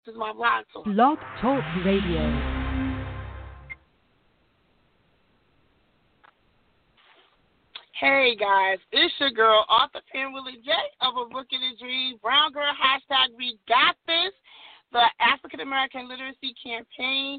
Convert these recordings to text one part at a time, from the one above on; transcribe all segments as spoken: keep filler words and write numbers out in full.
This is my blog talk. Blog Talk Radio. Hey guys, it's your girl, Author Pam Willie J of A Book in a Dream. Brown Girl hashtag We Got This, the African American Literacy Campaign,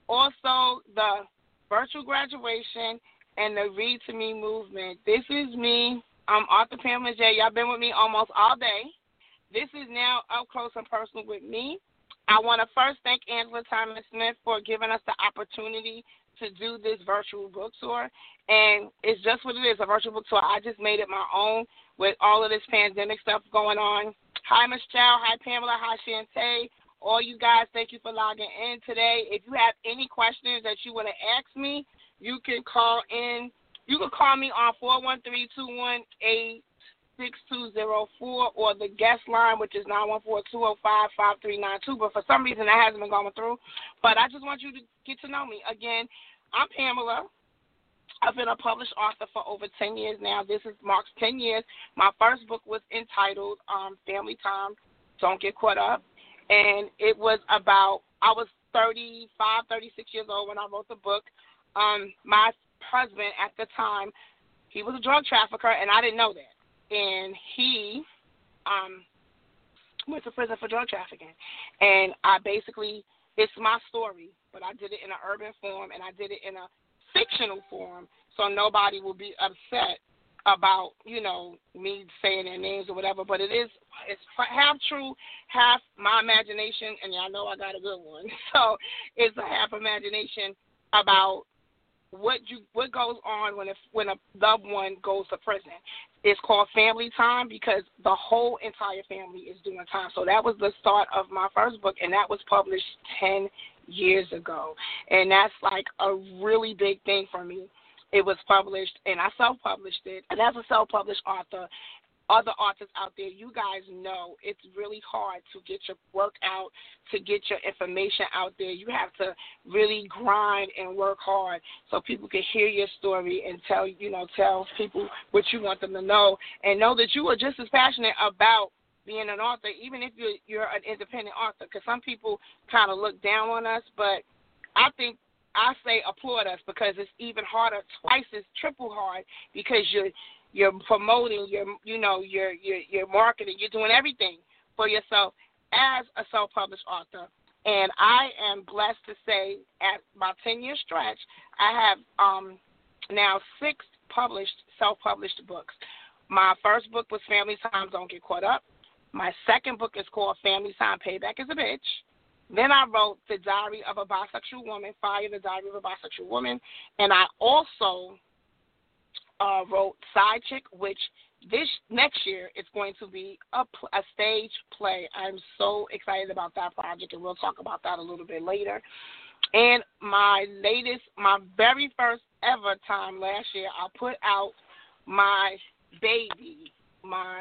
also the virtual graduation, and the Read to Me movement. This is me. I'm Author Pamela J. Y'all been with me almost all day. This is now up close and personal with me. I want to first thank Angela Thomas Smith for giving us the opportunity to do this virtual book tour. And it's just what it is, a virtual book tour. I just made it my own with all of this pandemic stuff going on. Hi, Miss Chow. Hi, Pamela. Hi, Shantae. All you guys, thank you for logging in today. If you have any questions that you want to ask me, you can call in. You can call me on four one three, two one eight, six two zero four or the guest line, which is nine one four, two zero five, five three nine two. But for some reason, that hasn't been going through. But I just want you to get to know me. Again, I'm Pamela. I've been a published author for over ten years now. This is marks ten years. My first book was entitled um, Family Time, Don't Get Caught Up. And it was about, I was thirty-five, thirty-six years old when I wrote the book. Um, my husband at the time, he was a drug trafficker, and I didn't know that. And he um, went to prison for drug trafficking. And I basically, it's my story, but I did it in an urban form, and I did it in a fictional form, so nobody will be upset about, you know, me saying their names or whatever. But it is, it's half true, half my imagination, and y'all know I got a good one. So it's a half imagination about what you what goes on when a when a loved one goes to prison. It's called Family Time because the whole entire family is doing time. So that was the start of my first book, and that was published ten years ago. And that's like a really big thing for me. It was published, and I self-published it. And as a self-published author, other authors out there, you guys know it's really hard to get your work out, to get your information out there. You have to really grind and work hard so people can hear your story and tell, you know, tell people what you want them to know, and know that you are just as passionate about being an author, even if you're, you're an independent author, because some people kind of look down on us, but I think I say applaud us because it's even harder, twice as triple hard, because you're You're promoting, you're, you know, you're, you're, you're marketing, you're doing everything for yourself as a self-published author. And I am blessed to say at my ten-year stretch, I have um, now six published, self-published books. My first book was Family Time, Don't Get Caught Up. My second book is called Family Time, Payback is a Bitch. Then I wrote The Diary of a Bisexual Woman, Fire, The Diary of a Bisexual Woman. And I also Uh, wrote Side Chick, which this next year is going to be a, a stage play. I'm so excited about that project, and we'll talk about that a little bit later. And my latest, my very first ever time last year, I put out my baby, my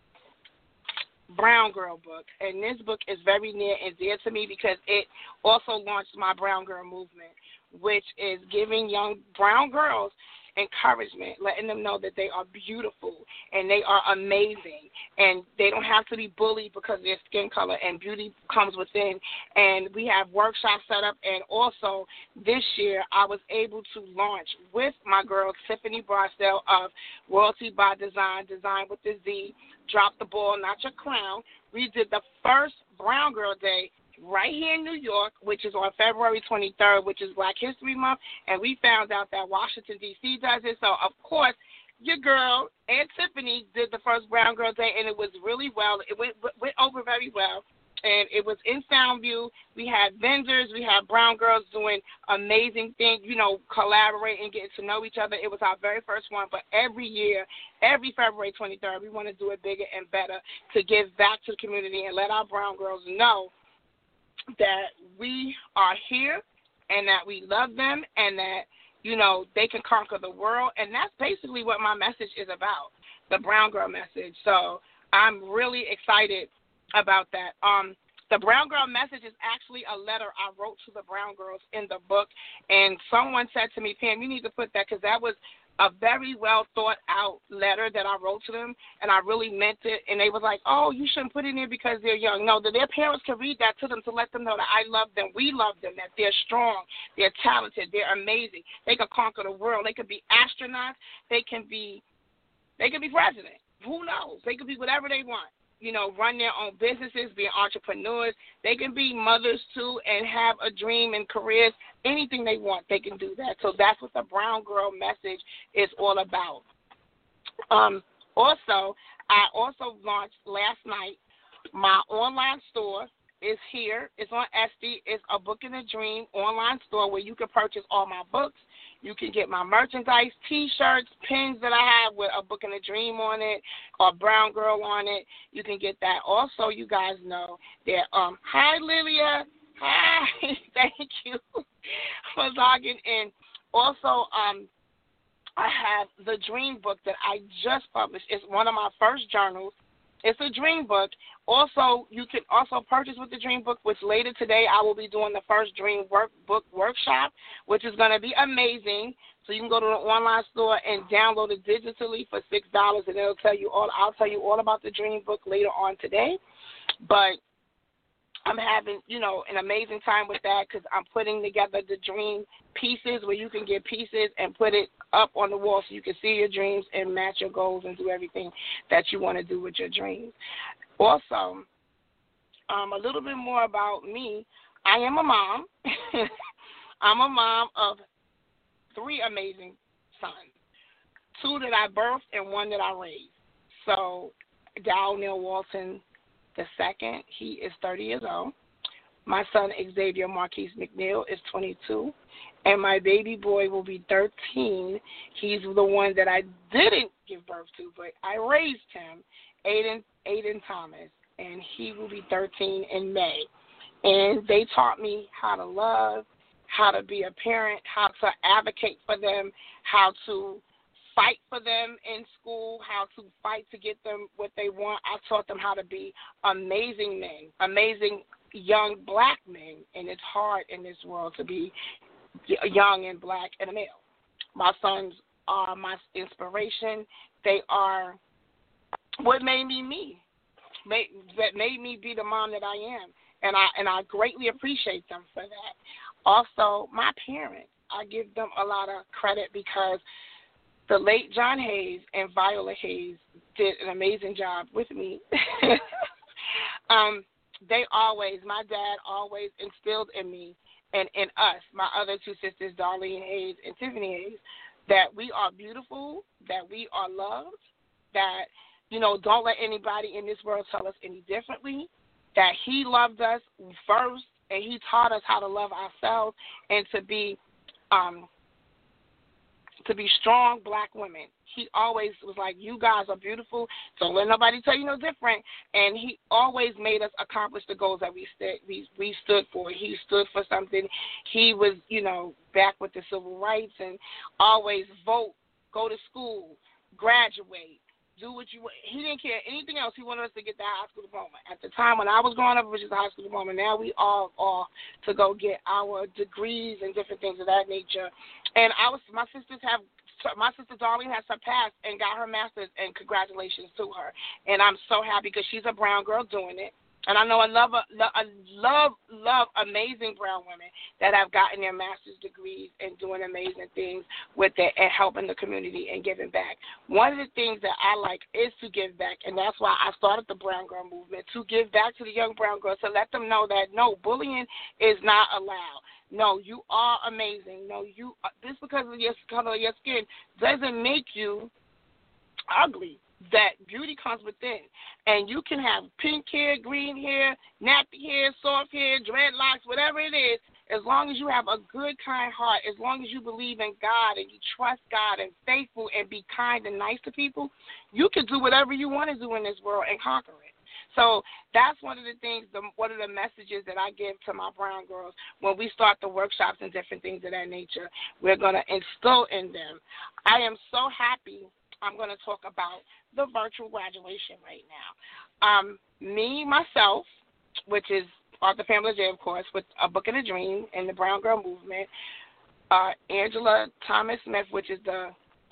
Brown Girl book. And this book is very near and dear to me because it also launched my Brown Girl movement, which is giving young brown girls encouragement, letting them know that they are beautiful and they are amazing, and they don't have to be bullied because of their skin color, and beauty comes within. And we have workshops set up, and also this year I was able to launch with my girl Tiffany Barcel of Royalty by Design, Design with the Z, Drop the Ball, Not Your Crown. We did the first Brown Girl Day right here in New York, which is on February twenty-third, which is Black History Month, and we found out that Washington, D C does it. So, of course, your girl and Tiffany did the first Brown Girl Day, and it was really well. It went, went over very well, and it was in Soundview. We had vendors. We had brown girls doing amazing things, you know, collaborating, getting to know each other. It was our very first one, but every year, every February twenty-third, we want to do it bigger and better to give back to the community and let our brown girls know that we are here and that we love them and that, you know, they can conquer the world. And that's basically what my message is about, the Brown Girl message. So I'm really excited about that. Um, the Brown Girl message is actually a letter I wrote to the brown girls in the book. And someone said to me, Pam, you need to put that, because that was a very well thought out letter that I wrote to them, and I really meant it. And they was like, "Oh, you shouldn't put it in there because they're young." No, that their parents can read that to them to let them know that I love them, we love them, that they're strong, they're talented, they're amazing. They can conquer the world. They could be astronauts. They can be, they could be president. Who knows? They could be whatever they want. You know, run their own businesses, be entrepreneurs. They can be mothers, too, and have a dream and careers. Anything they want, they can do that. So that's what the Brown Girl message is all about. Um, also, I also launched last night my online store. Is here. It's on Etsy. It's a Book and a Dream online store where you can purchase all my books. You can get my merchandise, T-shirts, pins that I have with a Book and a Dream on it or Brown Girl on it. You can get that. Also, you guys know that, um, hi, Lilia. Hi. Thank you for logging in. Also, um, I have the Dream book that I just published. It's one of my first journals. It's a dream book. Also, you can also purchase with the dream book, which later today I will be doing the first dream workbook workshop, which is going to be amazing. So you can go to the online store and download it digitally for six dollars, and it'll tell you all. I'll tell you all about the dream book later on today. But I'm having, you know, an amazing time with that because I'm putting together the dream pieces where you can get pieces and put it up on the wall so you can see your dreams and match your goals and do everything that you want to do with your dreams. Also, um, a little bit more about me. I am a mom. I'm a mom of three amazing sons, two that I birthed and one that I raised. So Dow Neil Walton the second, he is thirty years old. My son Xavier Marquise McNeil is twenty-two, and my baby boy will be thirteen. He's the one that I didn't give birth to, but I raised him, Aiden, Aiden Thomas, and he will be thirteen in May. And they taught me how to love, how to be a parent, how to advocate for them, how to fight for them in school, how to fight to get them what they want. I taught them how to be amazing men, amazing young black men, and it's hard in this world to be young and black and a male. My sons are my inspiration. They are what made me me, made, that made me be the mom that I am, and I and I greatly appreciate them for that. Also, my parents, I give them a lot of credit because the late John Hayes and Viola Hayes did an amazing job with me. um, they always, my dad always instilled in me and in us, my other two sisters, Darlene Hayes and Tiffany Hayes, that we are beautiful, that we are loved, that, you know, don't let anybody in this world tell us any differently, that he loved us first, and he taught us how to love ourselves and to be um, to be strong black women. He always was like, you guys are beautiful, don't let nobody tell you no different. And he always made us accomplish the goals that we stood, we, we stood for. He stood for something. He was, you know, back with the civil rights and always vote, go to school, graduate, do what you want. He didn't care anything else. He wanted us to get that high school diploma. At the time when I was growing up, it was just a high school diploma. Now we all are to go get our degrees and different things of that nature. And I was, my sisters have, my sister Darlene has surpassed and got her master's, and congratulations to her. And I'm so happy because she's a brown girl doing it. And I know I love, I love, love amazing brown women that have gotten their master's degrees and doing amazing things with it and helping the community and giving back. One of the things that I like is to give back, and that's why I started the Brown Girl Movement, to give back to the young brown girls, to let them know that, no, bullying is not allowed. No, you are amazing. No, you, just because of your color of your skin doesn't make you ugly. That beauty comes within. And you can have pink hair, green hair, nappy hair, soft hair, dreadlocks, whatever it is, as long as you have a good, kind heart, as long as you believe in God and you trust God and faithful and be kind and nice to people, you can do whatever you want to do in this world and conquer it. So that's one of the things, the, one of the messages that I give to my brown girls when we start the workshops and different things of that nature. We're going to instill in them. I am so happy. I'm going to talk about the virtual graduation right now. Um, me, myself, which is Arthur Pamela J, of course, with A Book and a Dream and the Brown Girl Movement. Uh, Angela Thomas Smith, which is the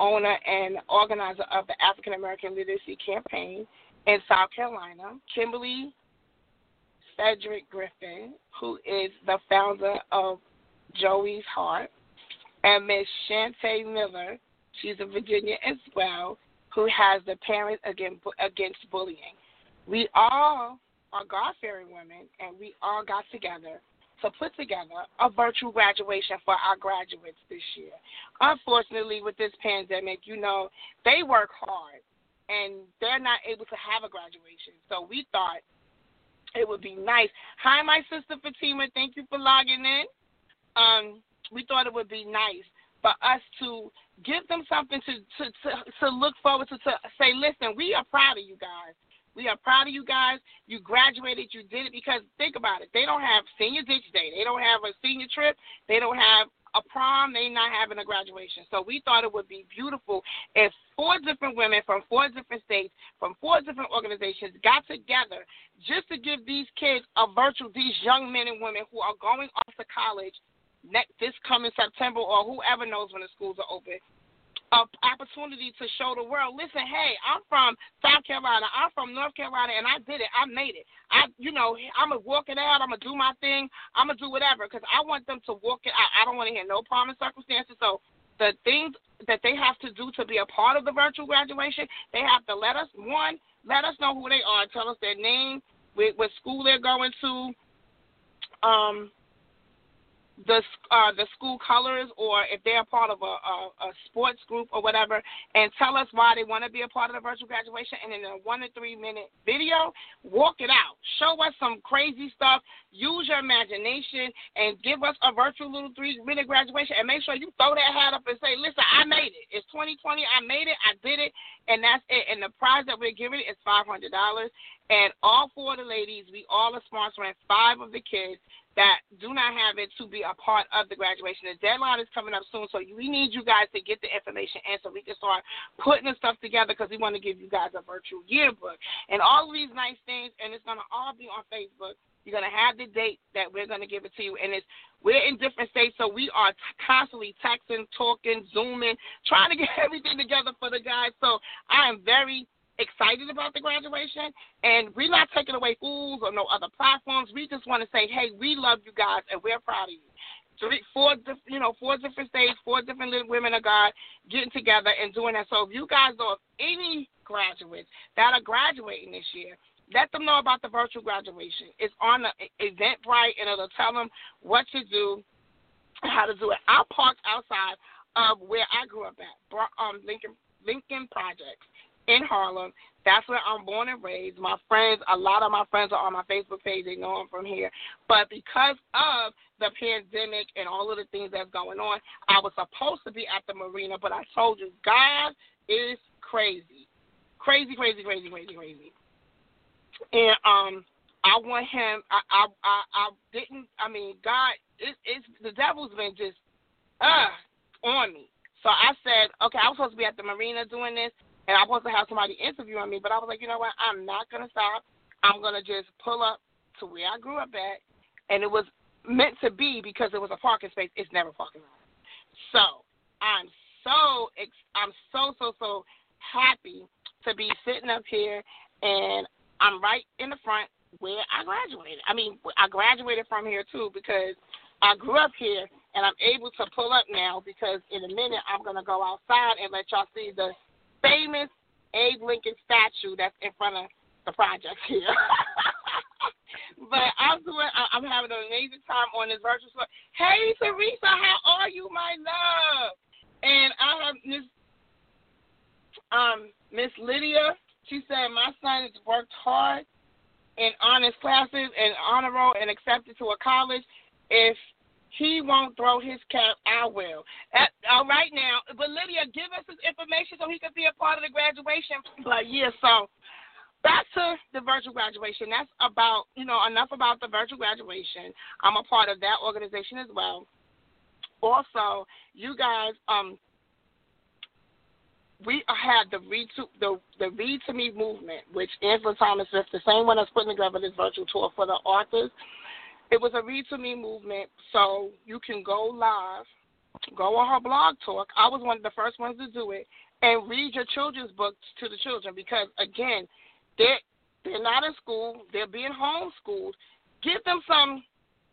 owner and organizer of the African American Literacy Campaign in South Carolina, Kimberly Cedric Griffin, who is the founder of Joey's Heart, and Miss Shantae Miller, she's a Virginia as well, who has the Parents Against, Against Bullying. We all are God-fearing women, and we all got together to put together a virtual graduation for our graduates this year. Unfortunately, with this pandemic, you know, they work hard, and they're not able to have a graduation. So we thought it would be nice. Hi, my sister Fatima. Thank you for logging in. Um, we thought it would be nice for us to give them something to, to, to, to look forward to, to say, listen, we are proud of you guys. We are proud of you guys. You graduated. You did it. Because think about it. They don't have senior ditch day. They don't have a senior trip. They don't have a prom. They're not having a graduation. So we thought it would be beautiful if four different women from four different states, from four different organizations got together just to give these kids a virtual, these young men and women who are going off to college next, this coming September, or whoever knows when the schools are open, an opportunity to show the world, listen, hey, I'm from South Carolina, I'm from North Carolina, and I did it. I made it. I, you know, I'm going to walk it out. I'm going to do my thing. I'm going to do whatever, because I want them to walk it out. I don't want to hear no problem circumstances. So the things that they have to do to be a part of the virtual graduation, they have to let us, one, let us know who they are, tell us their name, what, what school they're going to, um, the uh, the school colors, or if they're a part of a, a, a sports group or whatever, and tell us why they want to be a part of the virtual graduation. And in a one to three minute video, walk it out. Show us some crazy stuff. Use your imagination and give us a virtual little three minute graduation. And make sure you throw that hat up and say, listen, I made it. It's twenty twenty. I made it. I did it. And that's it. And the prize that we're giving is five hundred dollars. And all four of the ladies, we all are sponsoring five of the kids that do not have it to be a part of the graduation. The deadline is coming up soon, so we need you guys to get the information in so we can start putting the stuff together, because we want to give you guys a virtual yearbook. And all of these nice things, and it's going to all be on Facebook. You're going to have the date that we're going to give it to you. And it's we're in different states, so we are t- constantly texting, talking, Zooming, trying to get everything together for the guys. So I am very excited about the graduation, and we're not taking away schools or no other platforms. We just want to say, hey, we love you guys, and we're proud of you. Three, four, you know, four different states, four different women of God getting together and doing that. So if you guys know of any graduates that are graduating this year, let them know about the virtual graduation. It's on the Eventbrite, and it'll tell them what to do, how to do it. I parked outside of where I grew up at, um, Lincoln Lincoln Projects in Harlem. That's where I'm born and raised. My friends, a lot of my friends are on my Facebook page. They know I'm from here. But because of the pandemic and all of the things that's going on, I was supposed to be at the marina, but I told you, God is crazy. Crazy, crazy, crazy, crazy, crazy. And um, I want him, I, I, I, I didn't, I mean, God, it, it's, the devil's been just, uh, on me. So I said, okay, I was supposed to be at the marina doing this, and I was supposed to have somebody interviewing me, but I was like, you know what, I'm not going to stop. I'm going to just pull up to where I grew up at, and it was meant to be because it was a parking space. It's never parking lot. So I'm so, I'm so, so, so happy to be sitting up here, and I'm right in the front where I graduated. I mean, I graduated from here, too, because I grew up here, and I'm able to pull up now because in a minute I'm going to go outside and let y'all see the famous Abe Lincoln statue that's in front of the project here. But I'm doing, I'm having an amazing time on this virtual store. Hey, Teresa, how are you, my love? And I have Miss um, Miss Lydia. She said my son has worked hard in honors classes and honor roll and accepted to a college. If he won't throw his cap, I will. At, all right now, but Lydia, give us his information so he can be a part of the graduation. But yeah, so back to the virtual graduation. That's about, you know, enough about the virtual graduation. I'm a part of that organization as well. Also, you guys, um, we had the Read to the the Read to Me movement, which Angela Thomas Smith, the same one that's putting together this virtual tour for the authors. It was a Read to Me movement, so you can go live go on her blog talk. I was one of the first ones to do it, and read your children's books to the children because, again, they're, they're not in school. They're being homeschooled. Give them some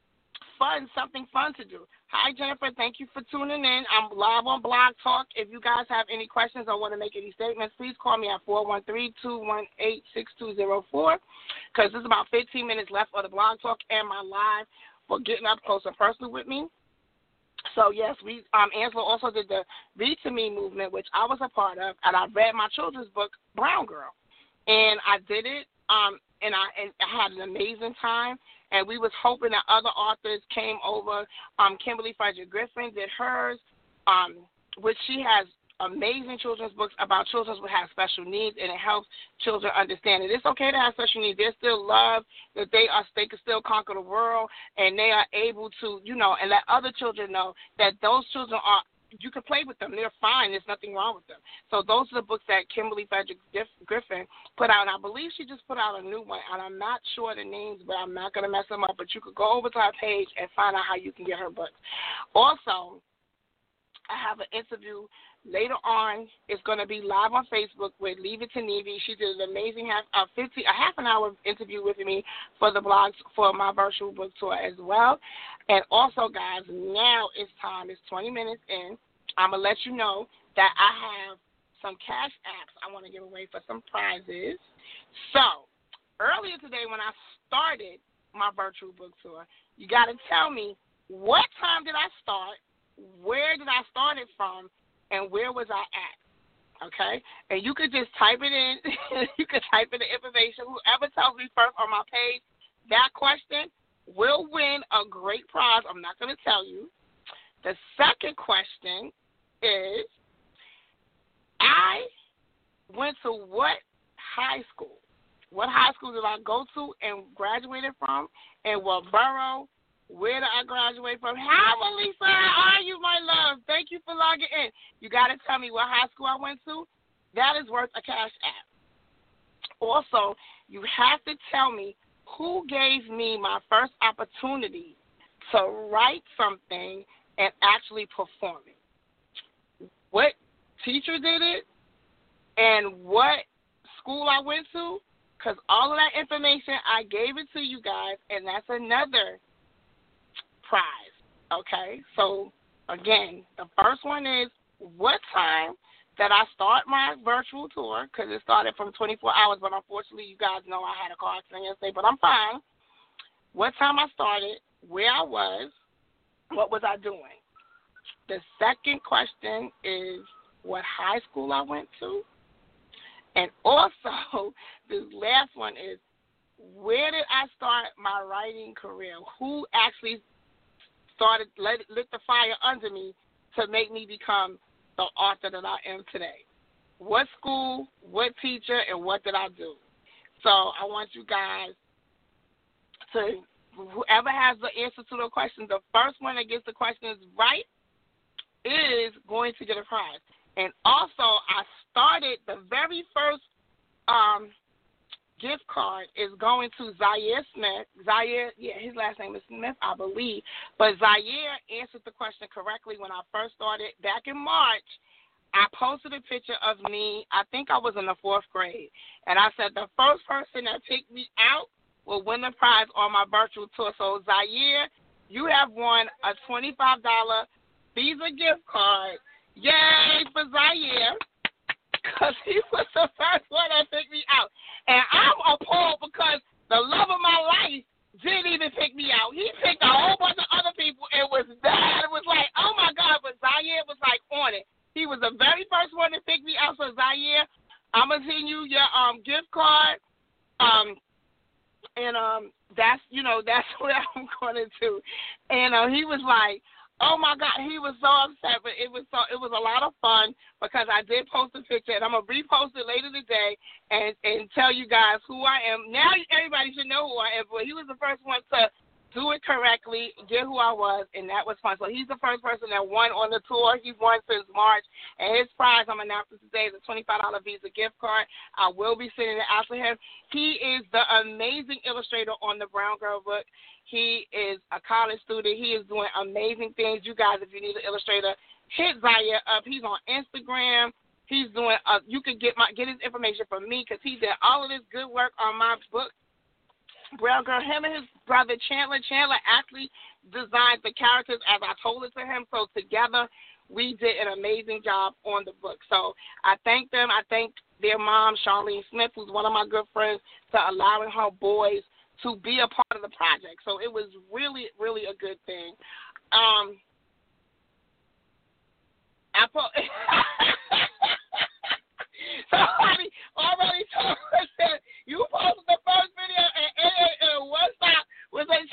fun, something fun to do. Hi, Jennifer. Thank you for tuning in. I'm live on Blog Talk. If you guys have any questions or want to make any statements, please call me at four one three, two one eight, six two zero four because there's about fifteen minutes left of the Blog Talk and my live for getting up close and personal with me. So, yes, we um, Angela also did the Read to Me movement, which I was a part of, and I read my children's book, Brown Girl. And I did it, um, and, I, and I had an amazing time. And we was hoping that other authors came over. Um, Kimberly Frederick Griffin did hers, um, which she has amazing children's books about children who have special needs, and it helps children understand that it's okay to have special needs. There's still love, that they are they can still conquer the world, and they are able to, you know, and let other children know that those children are, you can play with them. They're fine. There's nothing wrong with them. So those are the books that Kimberly Frederick Griffin put out. And I believe she just put out a new one. And I'm not sure the names, but I'm not going to mess them up. But you could go over to her page and find out how you can get her books. Also, I have an interview later on. It's going to be live on Facebook with Leave It to Nevi. She did an amazing half, uh, fifty, a half an hour interview with me for the blogs for my virtual book tour as well. And also, guys, now it's time. It's twenty minutes in. I'm going to let you know that I have some cash apps I want to give away for some prizes. So, earlier today when I started my virtual book tour, you got to tell me what time did I start, where did I start it from, and where was I at, okay? And you could just type it in. You could type in the information. Whoever tells me first on my page that question will win a great prize. I'm not going to tell you. The second question is, I went to what high school? What high school did I go to and graduated from? And what borough? Where did I graduate from? How, Melissa, how are you, my love? Thank you for logging in. You got to tell me what high school I went to. That is worth a cash app. Also, you have to tell me who gave me my first opportunity to write something and actually perform it. What teacher did it and what school I went to, because all of that information, I gave it to you guys, and that's another prize, okay? So, again, the first one is what time that I start my virtual tour, because it started from twenty-four hours, but unfortunately, you guys know I had a car accident yesterday, but I'm fine. What time I started, where I was, what was I doing? The second question is what high school I went to. And also, the last one is, where did I start my writing career? Who actually started, lit, lit the fire under me to make me become the author that I am today? What school, what teacher, and what did I do? So I want you guys to, whoever has the answer to the question, the first one that gets the questions right is going to get a prize. And also, I started the very first um, gift card is going to Zaire Smith. Zaire, yeah, his last name is Smith, I believe. But Zaire answered the question correctly when I first started back in March. I posted a picture of me. I think I was in the fourth grade. And I said the first person that picked me out will win the prize on my virtual tour. So, Zaire, you have won a twenty-five dollars Visa gift card. Yay for Zaire, because he was the first one that picked me out. And I'm appalled because the love of my life didn't even pick me out. He picked a whole bunch of other people. It was that. It was like, oh, my God, but Zaire was, like, on it. He was the very first one to pick me out. So, Zaire, I'm going to send you your um, gift card. Um, and um, that's, you know, that's what I'm going to do. And uh, he was like, oh, my God, he was so upset, but it was so it was a lot of fun because I did post a picture, and I'm going to repost it later today and, and tell you guys who I am. Now everybody should know who I am, but he was the first one to do it correctly, get who I was, and that was fun. So he's the first person that won on the tour. He's won since March, and his prize, I'm announcing today, is a twenty-five dollars Visa gift card. I will be sending it out to him. He is the amazing illustrator on the Brown Girl book. He is a college student. He is doing amazing things. You guys, if you need an illustrator, hit Zaire up. He's on Instagram. He's doing. Uh, you can get my get his information from me because he did all of this good work on my book. Brown Girl, him and his brother Chandler. Chandler actually designed the characters as I told it to him. So together, we did an amazing job on the book. So I thank them. I thank their mom, Charlene Smith, who's one of my good friends, for allowing her boys to be a part of the project. So it was really, really a good thing. Um, I put. Somebody already told us that you posted the first video and A A L one stop was a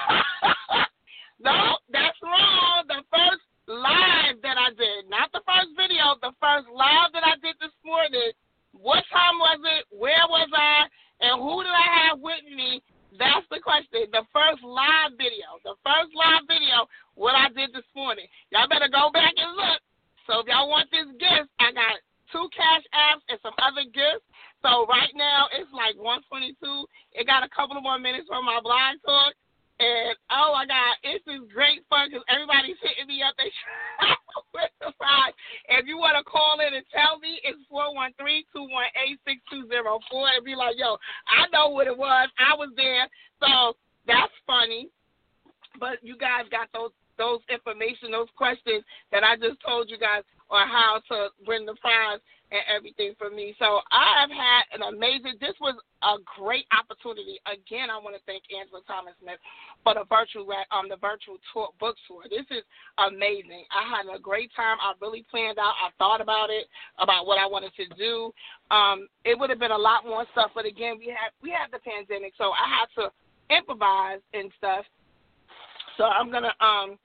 no, that's wrong. The first live that I did, not the first video, the first live that I did this morning. What time was it? Where was I? And who did I have with me? That's the question. The first live video, the first live video, what I did this morning. Y'all better go back and look. So if y'all want this gift, I got two cash apps and some other gifts. So right now it's like one twenty-two. It got a couple of more minutes for my blog talk. And, oh, my God, this is great fun because everybody's hitting me up. They with the prize. If you want to call in and tell me, it's four one three, two one eight, six two zero four. And be like, yo, I know what it was. I was there. So that's funny. But you guys got those those information, those questions that I just told you guys on how to win the prize and everything for me. So I have had an amazing, this was a great opportunity. Again, I want to thank Angela Thomas Smith for the virtual um the virtual tour, book tour. This is amazing. I had a great time. I really planned out. I thought about it, about what I wanted to do. Um, it would have been a lot more stuff, but again, we had we had the pandemic, so I had to improvise and stuff. So I'm gonna um.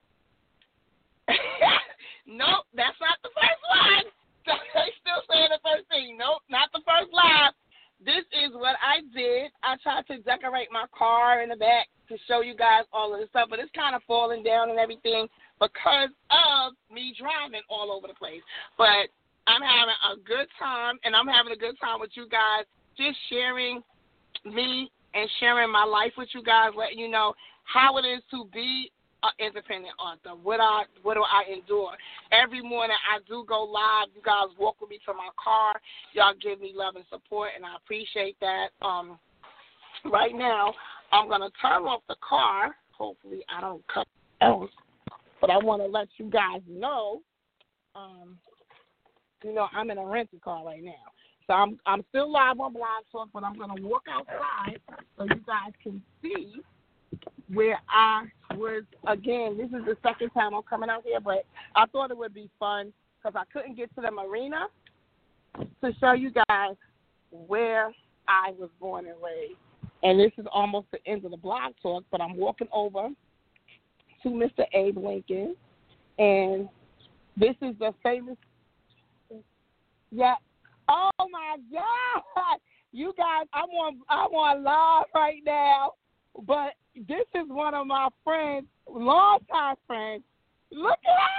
Nope, that's not the first line. So they still saying the first thing. Nope, not the first line. This is what I did. I tried to decorate my car in the back to show you guys all of this stuff, but it's kind of falling down and everything because of me driving all over the place. But I'm having a good time, and I'm having a good time with you guys, just sharing me and sharing my life with you guys, letting you know how it is to be an independent author. What I what do I endure? Every morning I do go live. You guys walk with me to my car. Y'all give me love and support, and I appreciate that. Um, right now I'm gonna turn off the car. Hopefully I don't cut else, but I want to let you guys know. Um, you know I'm in a rented car right now, so I'm I'm still live on Blog Talk, but I'm gonna walk outside so you guys can see where I was. Again, this is the second time I'm coming out here, but I thought it would be fun because I couldn't get to the marina to show you guys where I was born and raised. And this is almost the end of the Blog Talk, but I'm walking over to Mister Abe Lincoln, and this is the famous, yeah, oh my God, you guys, I'm on, I'm on live right now. But this is one of my friends, longtime friends. Look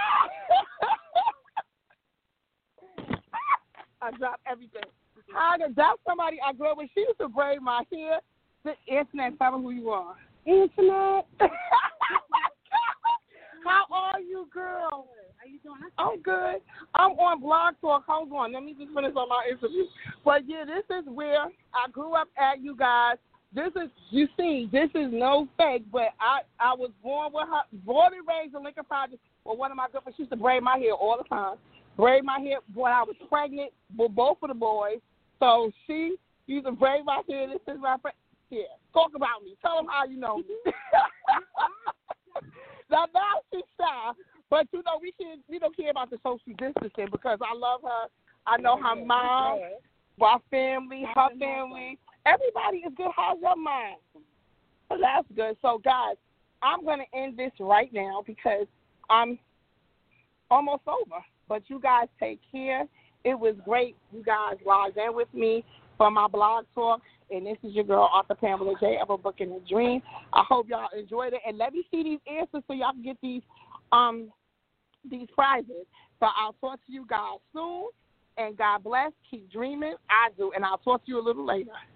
at her. I dropped everything. I, that's somebody I grew up with. She used to braid my hair. The Internet, tell me who you are. Internet. How are you, girl? How you doing? I'm good. I'm on Blog Talk. Hold on. Let me just finish on my interview. But, yeah, this is where I grew up at, you guys. This is, you see, this is no fake, but I, I was born with her, born and raised in Lincoln Project with one of my girlfriends. She used to braid my hair all the time. Braid my hair when I was pregnant with both of the boys. So she used to braid my hair. This is my friend. Yeah, talk about me. Tell them how you know me. now, now she's shy, but, you know, we, should, we don't care about the social distancing because I love her. I know her mom, my family, her family. Everybody is good. How's your mind? Well, that's good. So, guys, I'm going to end this right now because I'm almost over. But you guys take care. It was great. You guys logged in with me for my blog talk. And this is your girl, Author Pamela J. of A Book and a Dream. I hope y'all enjoyed it. And let me see these answers so y'all can get these um these prizes. So I'll talk to you guys soon. And God bless. Keep dreaming. I do. And I'll talk to you a little later.